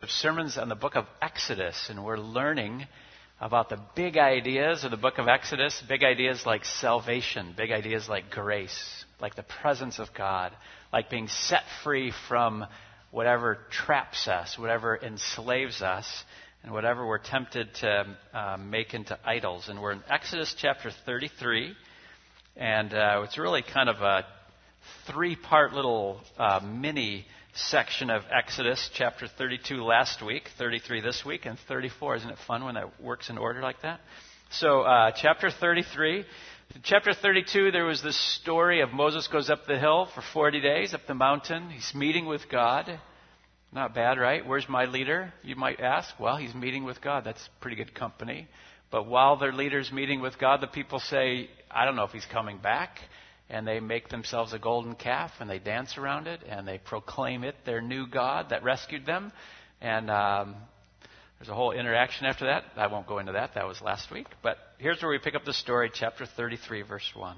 of sermons on the book of Exodus, and we're learning about the big ideas of the book of Exodus, big ideas like salvation, big ideas like grace, like the presence of God, like being set free from whatever traps us, whatever enslaves us, and whatever we're tempted to make into idols. And we're in Exodus chapter 33, and it's really kind of a three-part little mini section of Exodus, chapter 32 last week, 33 this week, and 34. Isn't it fun when that works in order like that? So chapter 33. Chapter 32, there was this story of Moses goes up the hill for 40 days, up the mountain. He's meeting with God. Not bad, right? Where's my leader, you might ask? Well, he's meeting with God. That's pretty good company. But while their leader's meeting with God, the people say, I don't know if he's coming back. And they make themselves a golden calf, and they dance around it, and they proclaim it their new God that rescued them. And there's a whole interaction after that. I won't go into that. That was last week. But here's where we pick up the story, chapter 33, verse 1.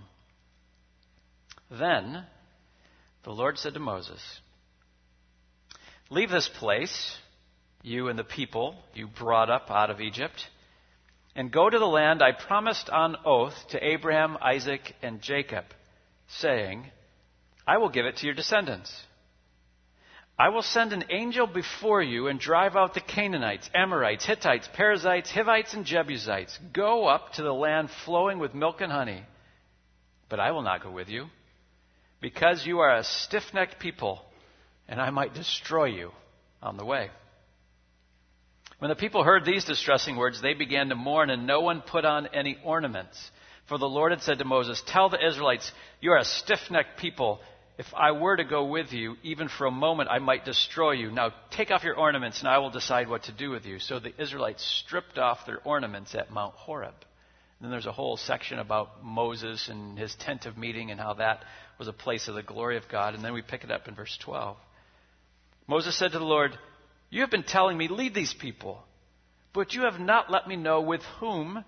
Then the Lord said to Moses, leave this place, you and the people you brought up out of Egypt, and go to the land I promised on oath to Abraham, Isaac, and Jacob, saying, I will give it to your descendants. I will send an angel before you and drive out the Canaanites, Amorites, Hittites, Perizzites, Hivites, and Jebusites. Go up to the land flowing with milk and honey. But I will not go with you, because you are a stiff-necked people, and I might destroy you on the way. When the people heard these distressing words, they began to mourn, and no one put on any ornaments. For the Lord had said to Moses, tell the Israelites, you are a stiff-necked people. If I were to go with you, even for a moment, I might destroy you. Now take off your ornaments, and I will decide what to do with you. So the Israelites stripped off their ornaments at Mount Horeb. And then there's a whole section about Moses and his tent of meeting and how that was a place of the glory of God. And then we pick it up in verse 12. Moses said to the Lord, you have been telling me, lead these people, but you have not let me know whom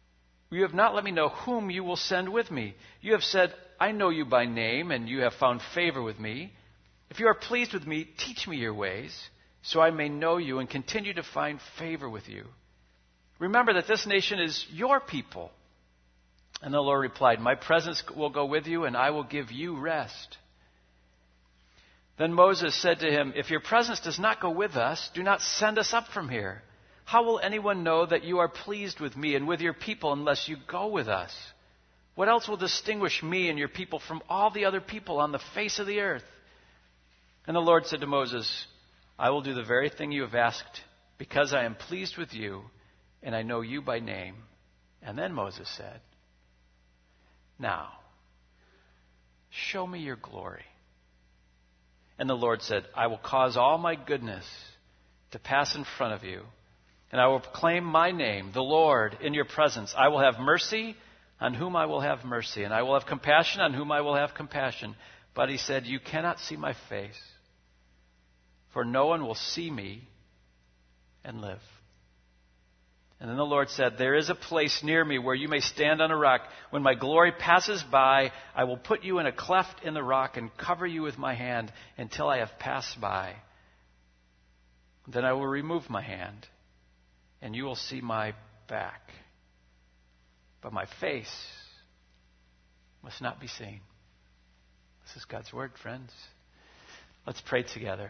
you will send with me. You have said, I know you by name, and you have found favor with me. If you are pleased with me, teach me your ways, so I may know you and continue to find favor with you. Remember that this nation is your people. And the Lord replied, my presence will go with you, and I will give you rest. Then Moses said to him, if your presence does not go with us, do not send us up from here. How will anyone know that you are pleased with me and with your people unless you go with us? What else will distinguish me and your people from all the other people on the face of the earth? And the Lord said to Moses, I will do the very thing you have asked, because I am pleased with you, and I know you by name. And then Moses said, now, show me your glory. And the Lord said, I will cause all my goodness to pass in front of you, and I will proclaim my name, the Lord, in your presence. I will have mercy on whom I will have mercy, and I will have compassion on whom I will have compassion. But he said, you cannot see my face, for no one will see me and live. And then the Lord said, there is a place near me where you may stand on a rock. When my glory passes by, I will put you in a cleft in the rock and cover you with my hand until I have passed by. Then I will remove my hand, and you will see my back. But my face must not be seen. This is God's word, friends. Let's pray together.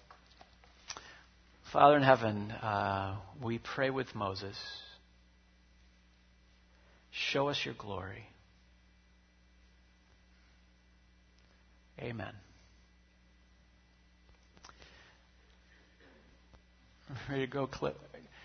Father in heaven, we pray with Moses. Show us your glory. Amen. Ready to go, Clip?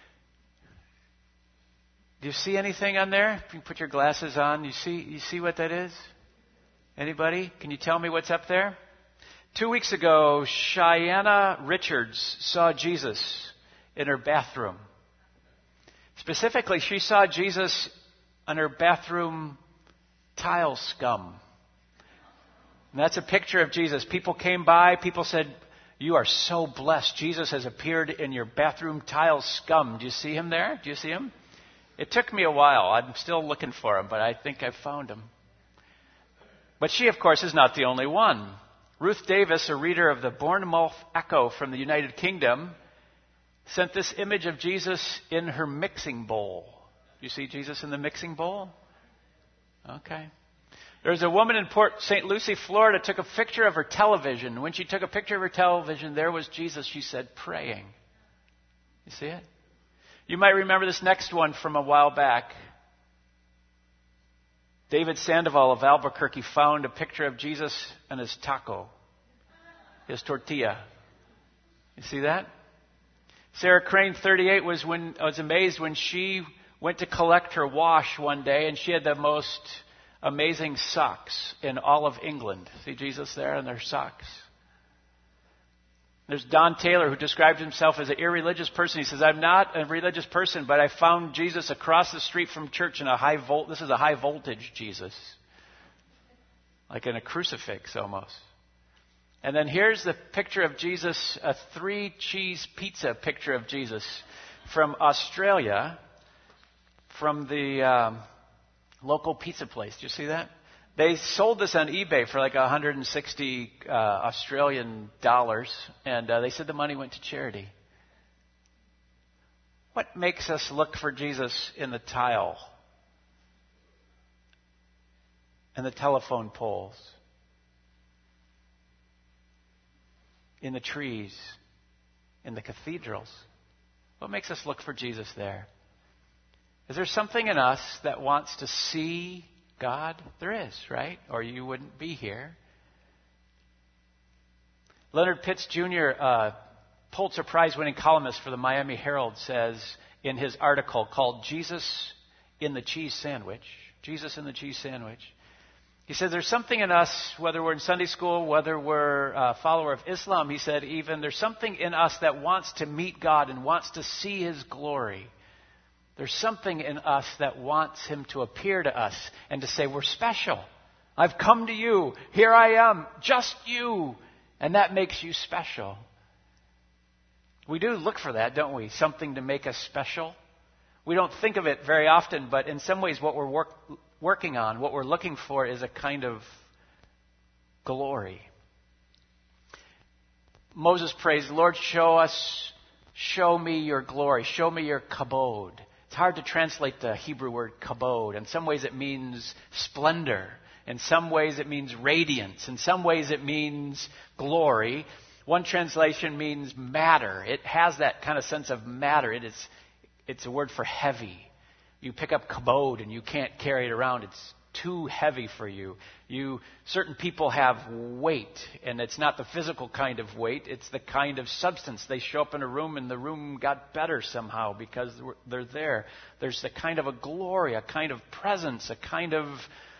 Do you see anything on there? If you put your glasses on, you see what that is? Anybody? Can you tell me what's up there? 2 weeks ago, Cheyenne Richards saw Jesus in her bathroom. Specifically, she saw Jesus on her bathroom tile scum. And that's a picture of Jesus. People came by, people said, you are so blessed. Jesus has appeared in your bathroom tile scum. Do you see him there? Do you see him? It took me a while. I'm still looking for him, but I think I found him. But she, of course, is not the only one. Ruth Davis, a reader of the Bournemouth Echo from the United Kingdom, sent this image of Jesus in her mixing bowl. You see Jesus in the mixing bowl? Okay. There's a woman in Port St. Lucie, Florida, took a picture of her television. When she took a picture of her television, there was Jesus, she said, praying. You see it? You might remember this next one from a while back. David Sandoval of Albuquerque found a picture of Jesus and his taco, his tortilla. You see that? Sarah Crane, 38, was amazed when she went to collect her wash one day, and she had the most amazing socks in all of England. See Jesus there in their socks? There's Don Taylor, who describes himself as an irreligious person. He says, I'm not a religious person, but I found Jesus across the street from church in this is a high voltage Jesus. Like in a crucifix almost. And then here's the picture of Jesus, a 3-cheese pizza picture of Jesus from Australia, from the local pizza place. Do you see that? They sold this on eBay for like 160 Australian dollars, and they said the money went to charity. What makes us look for Jesus in the tile, in the telephone poles, in the trees, in the cathedrals? What makes us look for Jesus there? Is there something in us that wants to see God? There is, right? Or you wouldn't be here. Leonard Pitts Jr., Pulitzer Prize-winning columnist for the Miami Herald, says in his article called Jesus in the Cheese Sandwich, Jesus in the Cheese Sandwich, he says there's something in us, whether we're in Sunday school, whether we're a follower of Islam, he said even there's something in us that wants to meet God and wants to see His glory. There's something in us that wants Him to appear to us and to say, we're special. I've come to you. Here I am. Just you. And that makes you special. We do look for that, don't we? Something to make us special. We don't think of it very often, but in some ways what we're working on, what we're looking for is a kind of glory. Moses prays, Lord, show me your glory. Show me your kabod. It's hard to translate the Hebrew word kabod. In some ways it means splendor. In some ways it means radiance. In some ways it means glory. One translation means matter. It has that kind of sense of matter. It's a word for heavy. You pick up kabod and you can't carry it around. It's too heavy for you. Certain people have weight, and it's not the physical kind of weight. It's the kind of substance. They show up in a room, and the room got better somehow because they're there. There's the kind of a glory, a kind of presence, a kind of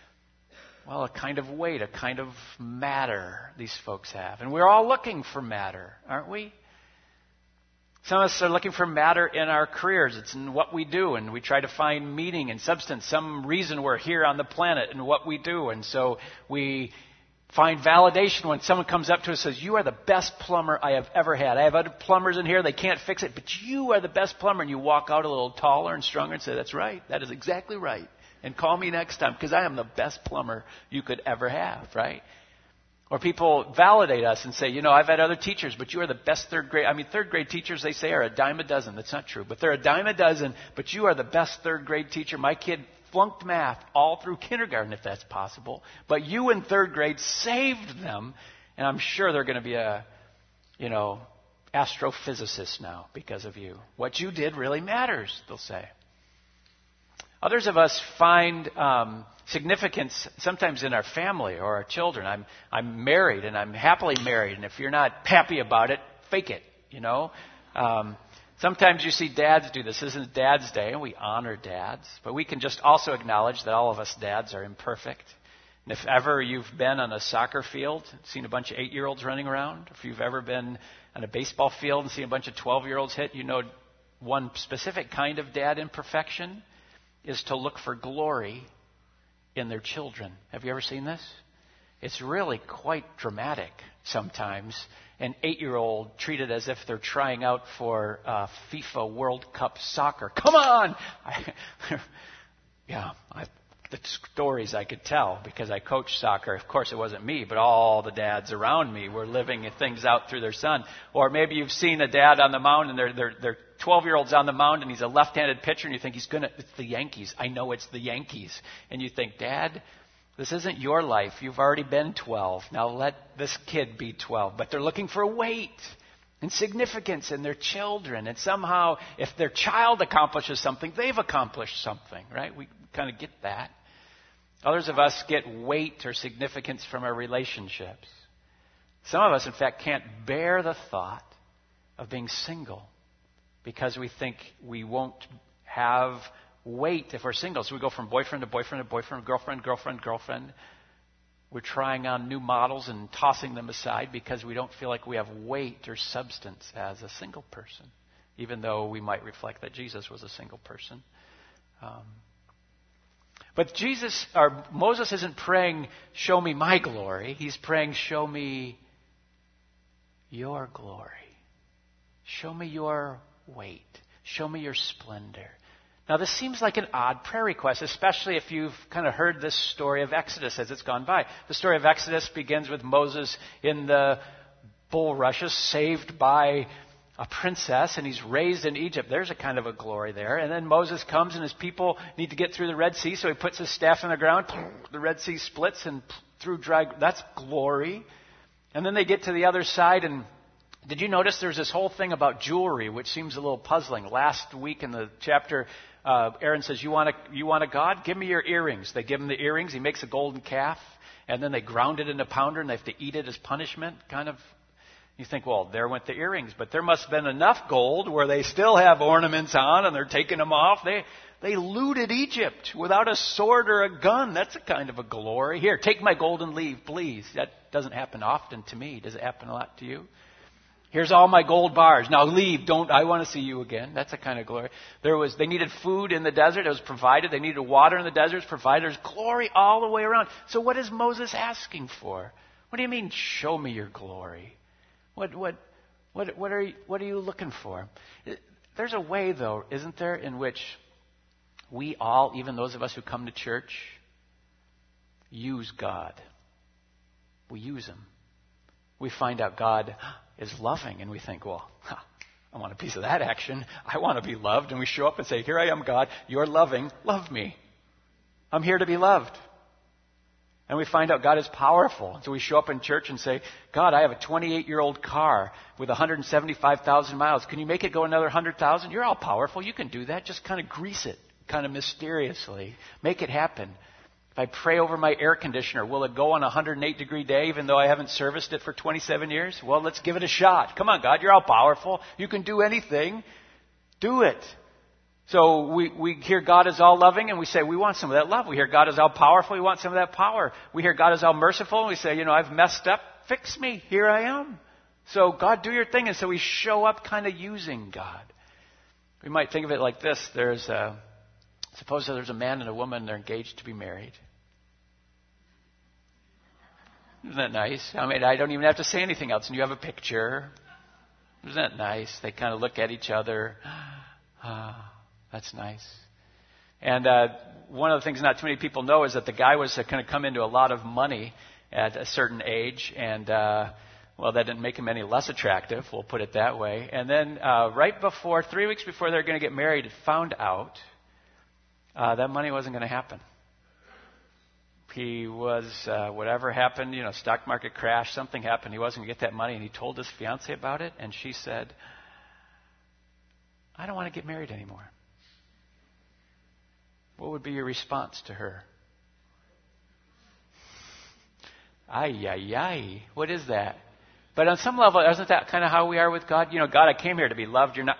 weight, a kind of matter these folks have. And we're all looking for matter, aren't we? Some of us are looking for matter in our careers. It's in what we do, and we try to find meaning and substance, some reason we're here on the planet in what we do. And so we find validation when someone comes up to us and says, you are the best plumber I have ever had. I have other plumbers in here, they can't fix it, but you are the best plumber. And you walk out a little taller and stronger and say, that's right, that is exactly right. And call me next time, because I am the best plumber you could ever have, right? Or people validate us and say, I've had other teachers, but you are the best third grade. Third grade teachers, they say, are a dime a dozen. That's not true. But they're a dime a dozen, but you are the best third grade teacher. My kid flunked math all through kindergarten, if that's possible. But you in third grade saved them, and I'm sure they're going to be a, astrophysicist now because of you. What you did really matters, they'll say. Others of us find significance sometimes in our family or our children. I'm married, and I'm happily married, and if you're not happy about it, fake it, Sometimes you see dads do this. This is Dad's Day, and we honor dads. But we can just also acknowledge that all of us dads are imperfect. And if ever you've been on a soccer field, seen a bunch of 8-year-olds running around, if you've ever been on a baseball field and seen a bunch of 12-year-olds hit, one specific kind of dad imperfection is to look for glory in their children. Have you ever seen this? It's really quite dramatic sometimes. An 8-year-old treated as if they're trying out for FIFA World Cup soccer. Come on! the stories I could tell because I coached soccer. Of course, it wasn't me, but all the dads around me were living things out through their son. Or maybe you've seen a dad on the mound and they're 12-year-olds on the mound and he's a left-handed pitcher and you think it's the Yankees. I know it's the Yankees. And you think, Dad, this isn't your life. You've already been 12. Now let this kid be 12. But they're looking for weight and significance in their children. And somehow, if their child accomplishes something, they've accomplished something, right? We kind of get that. Others of us get weight or significance from our relationships. Some of us, in fact, can't bear the thought of being single because we think we won't have weight if we're single. So we go from boyfriend to boyfriend to boyfriend, girlfriend. We're trying on new models and tossing them aside because we don't feel like we have weight or substance as a single person, even though we might reflect that Jesus was a single person. But Moses isn't praying, show me my glory. He's praying, show me your glory. Show me your weight. Show me your splendor. Now, this seems like an odd prayer request, especially if you've kind of heard this story of Exodus as it's gone by. The story of Exodus begins with Moses in the bulrushes, saved by a princess, and he's raised in Egypt. There's a kind of a glory there. And then Moses comes, and his people need to get through the Red Sea, so he puts his staff in the ground. The Red Sea splits, and through dry... That's glory. And then they get to the other side, and did you notice there's this whole thing about jewelry, which seems a little puzzling? Last week in the chapter, Aaron says, you want a god? Give me your earrings. They give him the earrings. He makes a golden calf, and then they ground it in a pounder, and they have to eat it as punishment, kind of. You think, well, there went the earrings, but there must have been enough gold where they still have ornaments on and they're taking them off. They looted Egypt without a sword or a gun. That's a kind of a glory. Here, take my gold and leave, please. That doesn't happen often to me. Does it happen a lot to you? Here's all my gold bars. Now leave. I want to see you again. That's a kind of glory. They needed food in the desert. It was provided. They needed water in the desert. It was provided. There's glory all the way around. So what is Moses asking for? What do you mean, show me your glory? What are you looking for? There's a way, though, isn't there, in which we all, even those of us who come to church, use God. We use Him. We find out God is loving, and we think, well, I want a piece of that action. I want to be loved. And we show up and say, here I am, God. You're loving. Love me. I'm here to be loved. And we find out God is powerful. So we show up in church and say, God, I have a 28-year-old car with 175,000 miles. Can you make it go another 100,000? You're all powerful. You can do that. Just kind of grease it, kind of mysteriously. Make it happen. If I pray over my air conditioner, will it go on a 108-degree day even though I haven't serviced it for 27 years? Well, let's give it a shot. Come on, God, you're all powerful. You can do anything. Do it. So we hear God is all loving, and we say, we want some of that love. We hear God is all powerful, we want some of that power. We hear God is all merciful, and we say, I've messed up, fix me, here I am. So God, do your thing. And so we show up kind of using God. We might think of it like this. Suppose there's a man and a woman, they're engaged to be married. Isn't that nice? I mean, I don't even have to say anything else, and you have a picture. Isn't that nice? They kind of look at each other. That's nice. And one of the things not too many people know is that the guy was going to come into a lot of money at a certain age, and that didn't make him any less attractive, we'll put it that way. And then 3 weeks before they were going to get married, it found out that money wasn't going to happen. He was, whatever happened, stock market crash, something happened, he wasn't going to get that money, and he told his fiancée about it, and she said, I don't want to get married anymore. What would be your response to her? Ay. What is that? But on some level, isn't that kind of how we are with God? God, I came here to be loved. You're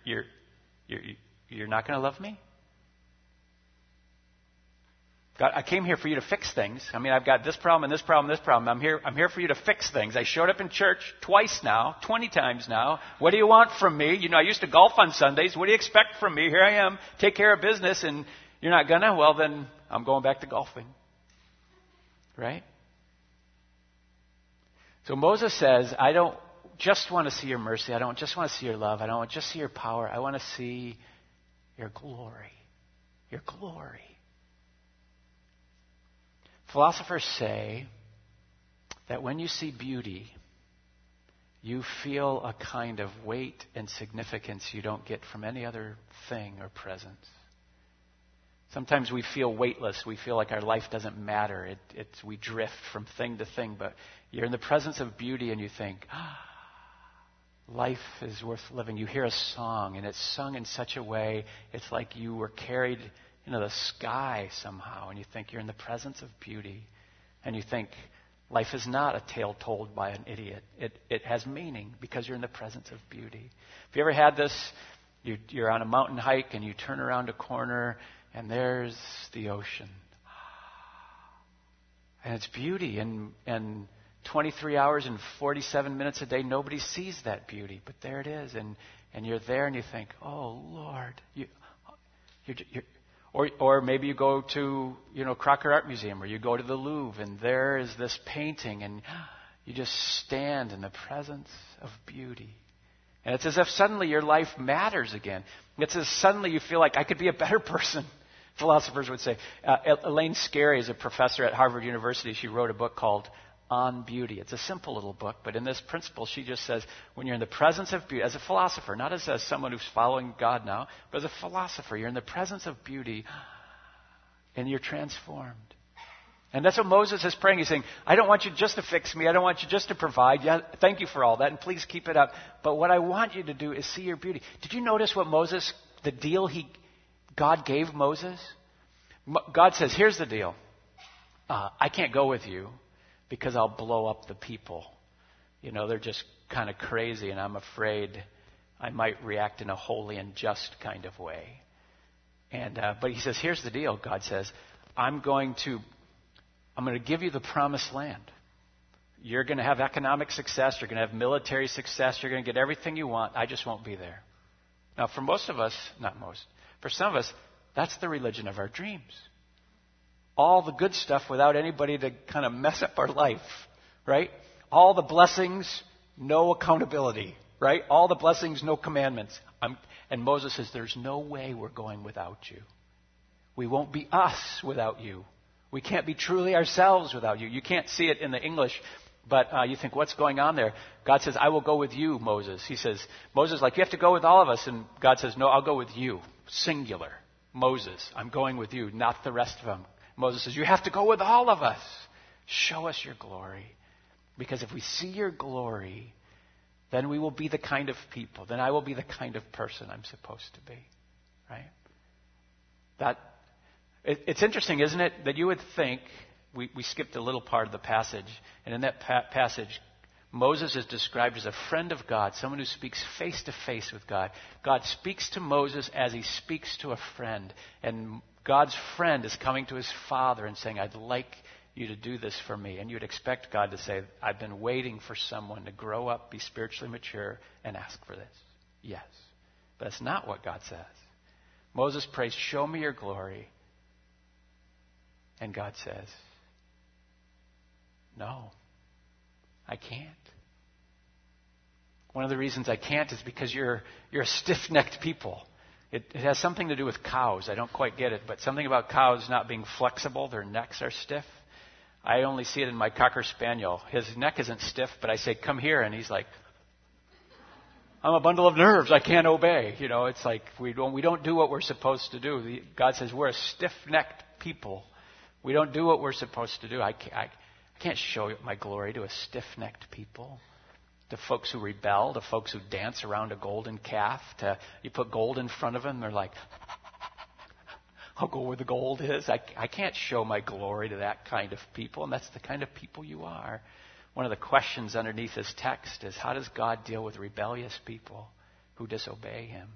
not going to love me? God, I came here for you to fix things. I mean, I've got this problem and this problem and this problem. I'm here for you to fix things. I showed up in church twice now, 20 times now. What do you want from me? I used to golf on Sundays. What do you expect from me? Here I am. Take care of business, and you're not gonna? Well, then I'm going back to golfing. Right? So Moses says, I don't just want to see your mercy. I don't just want to see your love. I don't want to just see your power. I want to see your glory. Your glory. Philosophers say that when you see beauty, you feel a kind of weight and significance you don't get from any other thing or presence. Sometimes we feel weightless. We feel like our life doesn't matter. We drift from thing to thing. But you're in the presence of beauty and you think, life is worth living. You hear a song and it's sung in such a way, it's like you were carried into the sky somehow. And you think you're in the presence of beauty. And you think life is not a tale told by an idiot. It has meaning because you're in the presence of beauty. Have you ever had this? You're on a mountain hike and you turn around a corner and there's the ocean. And it's beauty. And 23 hours and 47 minutes a day, nobody sees that beauty. But there it is. And you're there and you think, oh, Lord. Or maybe you go to, Crocker Art Museum, or you go to the Louvre, and there is this painting, and you just stand in the presence of beauty. And it's as if suddenly your life matters again. It's as suddenly you feel like I could be a better person, philosophers would say. Elaine Scarry is a professor at Harvard University. She wrote a book called On Beauty. It's a simple little book, but in this principle, she just says, when you're in the presence of beauty, as a philosopher, not as someone who's following God now, but as a philosopher, you're in the presence of beauty, and you're transformed. And that's what Moses is praying. He's saying, I don't want you just to fix me. I don't want you just to provide. Yeah, thank you for all that, and please keep it up. But what I want you to do is see your beauty. Did you notice what the deal God gave Moses? God says, here's the deal. I can't go with you because I'll blow up the people. They're just kind of crazy, and I'm afraid I might react in a holy and just kind of way. But he says, here's the deal, God says, I'm going to give you the promised land. You're going to have economic success. You're going to have military success. You're going to get everything you want. I just won't be there. Now, for most of us, not most, for some of us, that's the religion of our dreams. All the good stuff without anybody to kind of mess up our life, right? All the blessings, no accountability, right? All the blessings, no commandments. And Moses says, there's no way we're going without you. We won't be us without you. We can't be truly ourselves without you. You can't see it in the English, but you think, what's going on there? God says, I will go with you, Moses. He says, Moses, you have to go with all of us. And God says, no, I'll go with you. Singular. Moses, I'm going with you, not the rest of them. Moses says, you have to go with all of us. Show us your glory. Because if we see your glory, then we will be the kind of people. Then I will be the kind of person I'm supposed to be. Right? It's interesting, isn't it, that you would think, we skipped a little part of the passage, and in that passage, Moses is described as a friend of God, someone who speaks face to face with God. God speaks to Moses as he speaks to a friend. And God's friend is coming to his father and saying, I'd like you to do this for me. And you'd expect God to say, I've been waiting for someone to grow up, be spiritually mature, and ask for this. Yes. But that's not what God says. Moses prays, show me your glory. And God says, no, I can't. One of the reasons I can't is because you're a stiff-necked people. It has something to do with cows. I don't quite get it, but something about cows not being flexible. Their necks are stiff. I only see it in my Cocker Spaniel. His neck isn't stiff, but I say, come here, and he's like, I'm a bundle of nerves. I can't obey. It's like we don't do what we're supposed to do. God says we're a stiff-necked people. We don't do what we're supposed to do. I can't show my glory to a stiff-necked people, to folks who rebel, to folks who dance around a golden calf. You put gold in front of them, they're like, I'll go where the gold is. I can't show my glory to that kind of people, and that's the kind of people you are. One of the questions underneath this text is, how does God deal with rebellious people who disobey him?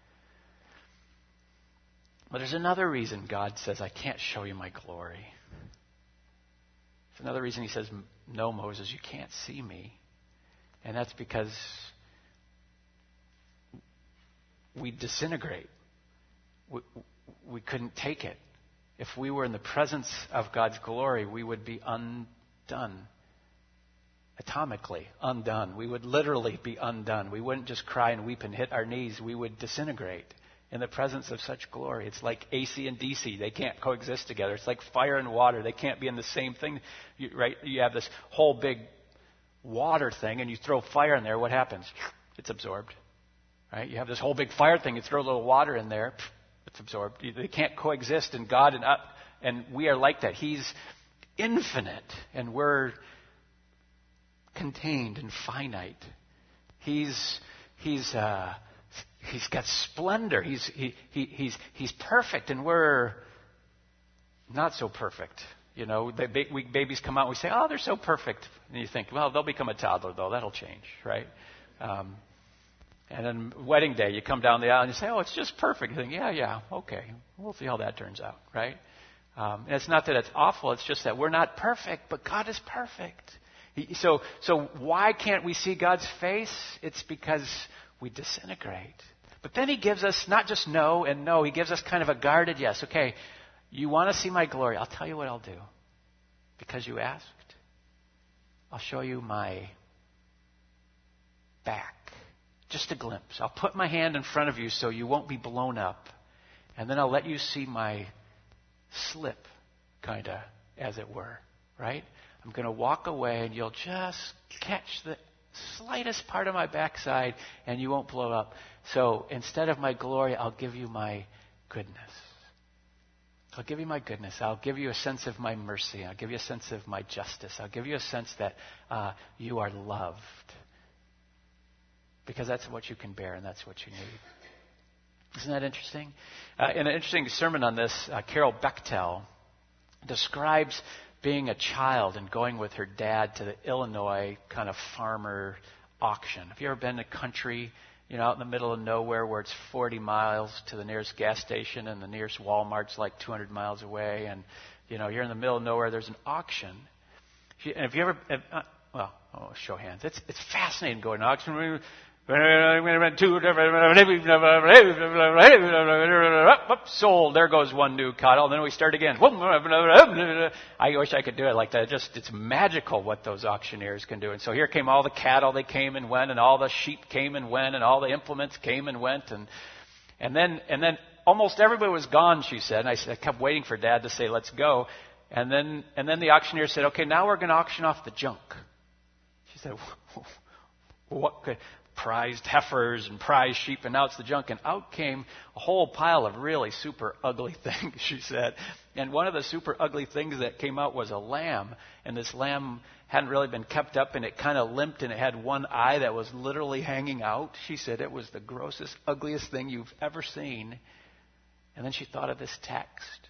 But there's another reason God says, I can't show you my glory. There's another reason he says, no, Moses, you can't see me. And that's because we disintegrate. We couldn't take it. If we were in the presence of God's glory, we would be undone. Atomically undone. We would literally be undone. We wouldn't just cry and weep and hit our knees. We would disintegrate. in the presence of such glory. It's like AC and DC. They can't coexist together. It's like fire and water. They can't be in the same thing, right? You have this whole big water thing, and you throw fire in there. What happens? It's absorbed, right? You have this whole big fire thing. You throw a little water in there. It's absorbed. They can't coexist. And God and we are like that. He's infinite, and we're contained and finite. He's got splendor. He's perfect, and we're not so perfect. You know, babies come out and we say, "Oh, they're so perfect," and you think, "Well, they'll become a toddler, though. That'll change, right?" And then wedding day, you come down the aisle and you say, "Oh, it's just perfect." You think, "Yeah, okay, we'll see how that turns out," right? And it's not that it's awful. It's just that we're not perfect, but God is perfect. So why can't we see God's face? It's because we disintegrate. But then He gives us not just no and no. He gives us kind of a guarded yes. Okay, you want to see my glory? I'll tell you what I'll do. Because you asked, I'll show you my back. Just a glimpse. I'll put my hand in front of you so you won't be blown up. And then I'll let you see my slip, kind of, as it were. Right? I'm going to walk away and you'll just catch the slightest part of my backside and you won't blow up. So instead of my glory, I'll give you my goodness. I'll give you my goodness. I'll give you a sense of my mercy. I'll give you a sense of my justice. I'll give you a sense that you are loved. Because that's what you can bear and that's what you need. Isn't that interesting? In an interesting sermon on this, Carol Bechtel describes being a child and going with her dad to the Illinois kind of farmer auction. Have you ever been in a country, out in the middle of nowhere where it's 40 miles to the nearest gas station and the nearest Walmart's like 200 miles away, and you're in the middle of nowhere, there's an auction. And if you ever, show of hands. It's fascinating going to auction. Sold. There goes one new cattle. Then we start again. I wish I could do it like that. It's magical what those auctioneers can do. And so here came all the cattle. They came and went, and all the sheep came and went, and all the implements came and went, and then almost everybody was gone. She said. And I kept waiting for Dad to say, "Let's go." And then the auctioneer said, "Okay, now we're going to auction off the junk." She said, "What could?" Prized heifers and prized sheep, and now it's the junk. And out came a whole pile of really super ugly things, she said. And one of the super ugly things that came out was a lamb. And this lamb hadn't really been kept up, and it kind of limped, and it had one eye that was literally hanging out. She said it was the grossest, ugliest thing you've ever seen. And then she thought of this text.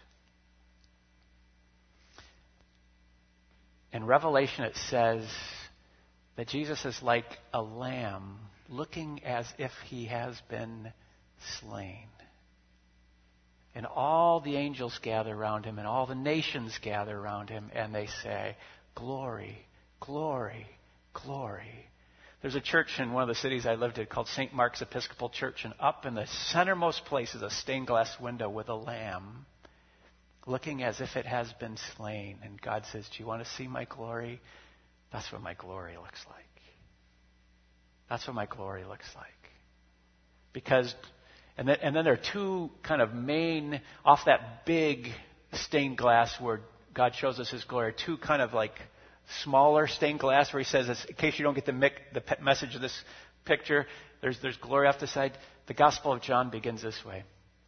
In Revelation it says that Jesus is like a lamb looking as if he has been slain. And all the angels gather around him, and all the nations gather around him, and they say, "Glory, glory, glory." There's a church in one of the cities I lived in called St. Mark's Episcopal Church, and up in the centermost place is a stained glass window with a lamb looking as if it has been slain. And God says, "Do you want to see my glory? That's what my glory looks like. That's what my glory looks like." Because, and then there are two kind of main, off that big stained glass where God shows us His glory, two kind of like smaller stained glass where He says, in case you don't get the message of this picture, there's glory off the side. The Gospel of John begins this way.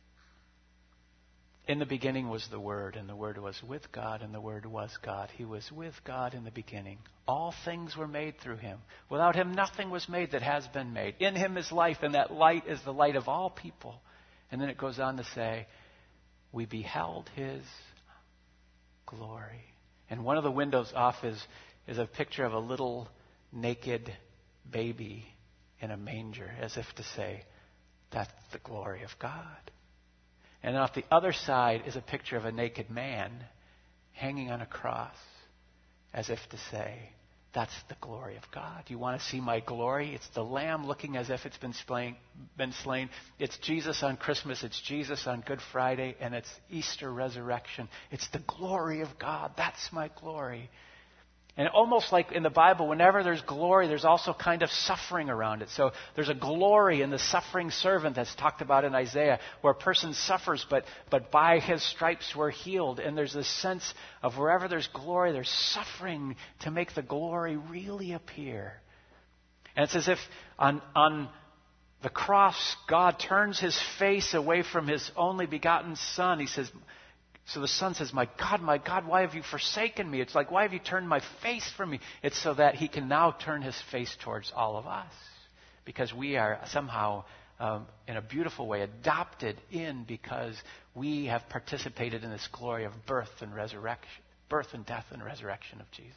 "In the beginning was the Word, and the Word was with God, and the Word was God. He was with God in the beginning. All things were made through Him. Without Him, nothing was made that has been made. In Him is life, and that light is the light of all people." And then it goes on to say, "We beheld His glory." And one of the windows off is a picture of a little naked baby in a manger, as if to say, that's the glory of God. And off the other side is a picture of a naked man hanging on a cross, as if to say, that's the glory of God. You want to see my glory? It's the lamb looking as if it's been slain. It's Jesus on Christmas. It's Jesus on Good Friday. And it's Easter resurrection. It's the glory of God. That's my glory. And almost like in the Bible, whenever there's glory, there's also kind of suffering around it. So there's a glory in the suffering servant that's talked about in Isaiah, where a person suffers, but by his stripes we're healed. And there's this sense of wherever there's glory, there's suffering to make the glory really appear. And it's as if on the cross, God turns his face away from his only begotten Son. He says, so the Son says, my God, why have you forsaken me? It's like, why have you turned my face from me? It's so that he can now turn his face towards all of us. Because we are somehow, in a beautiful way, adopted in because we have participated in this glory of birth and death and resurrection of Jesus.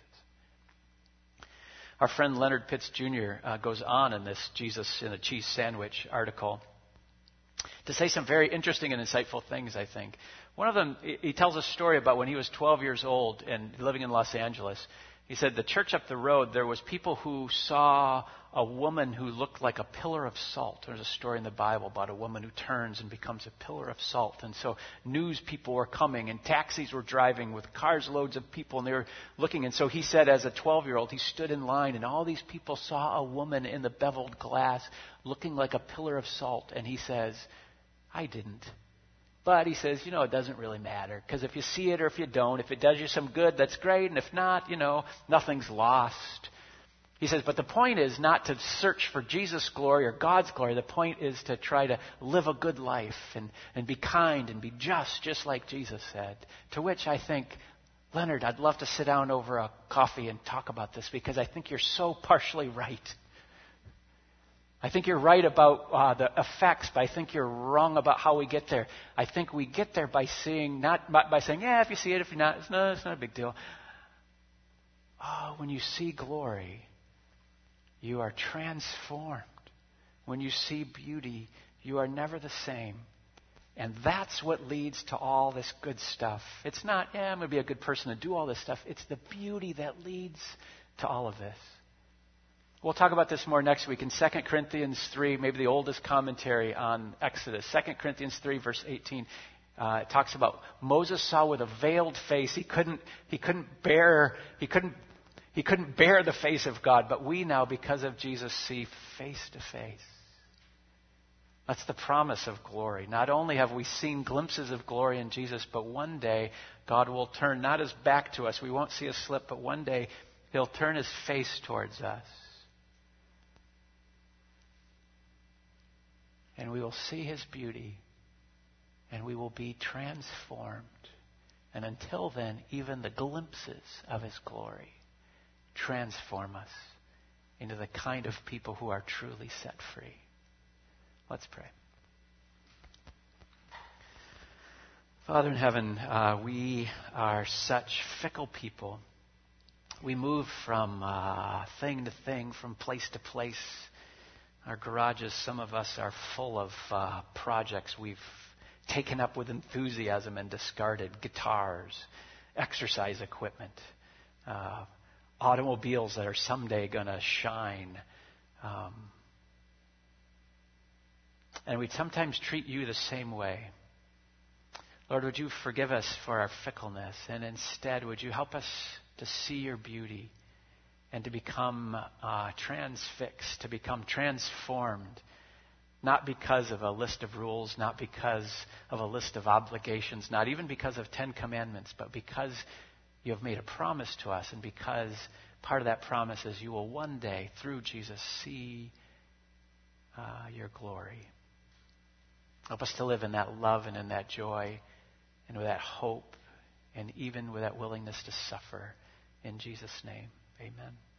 Our friend Leonard Pitts Jr. Goes on in this Jesus in a Cheese Sandwich article to say some very interesting and insightful things, I think. One of them, he tells a story about when he was 12 years old and living in Los Angeles. He said the church up the road, there was people who saw a woman who looked like a pillar of salt. There's a story in the Bible about a woman who turns and becomes a pillar of salt. And so news people were coming and taxis were driving with cars loads of people and they were looking. And so he said as a 12-year-old, he stood in line and all these people saw a woman in the beveled glass looking like a pillar of salt. And he says, I didn't. But he says, it doesn't really matter. Because if you see it or if you don't, if it does you some good, that's great. And if not, nothing's lost. He says, but the point is not to search for Jesus' glory or God's glory. The point is to try to live a good life and be kind and be just like Jesus said. To which I think, Leonard, I'd love to sit down over a coffee and talk about this because I think you're so partially right. I think you're right about the effects, but I think you're wrong about how we get there. I think we get there by seeing, not by saying, if you see it, if you're not, it's not a big deal. When you see glory, you are transformed. When you see beauty, you are never the same. And that's what leads to all this good stuff. It's not, I'm going to be a good person to do all this stuff. It's the beauty that leads to all of this. We'll talk about this more next week in 2 Corinthians 3, maybe the oldest commentary on Exodus. 2 Corinthians 3, verse 18, it talks about Moses saw with a veiled face. He couldn't bear the face of God, but we now, because of Jesus, see face to face. That's the promise of glory. Not only have we seen glimpses of glory in Jesus, but one day God will turn not his back to us. We won't see a slip, but one day he'll turn his face towards us. And we will see his beauty, and we will be transformed. And until then, even the glimpses of his glory transform us into the kind of people who are truly set free. Let's pray. Father in heaven, we are such fickle people. We move from thing to thing, from place to place. Our garages, some of us are full of projects we've taken up with enthusiasm and discarded. Guitars, exercise equipment, automobiles that are someday going to shine. And we sometimes treat you the same way. Lord, would you forgive us for our fickleness, and instead would you help us to see your beauty and to become transfixed, to become transformed, not because of a list of rules, not because of a list of obligations, not even because of 10 commandments, but because you have made a promise to us, and because part of that promise is you will one day, through Jesus, see your glory. Help us to live in that love and in that joy and with that hope and even with that willingness to suffer. In Jesus' name, amen.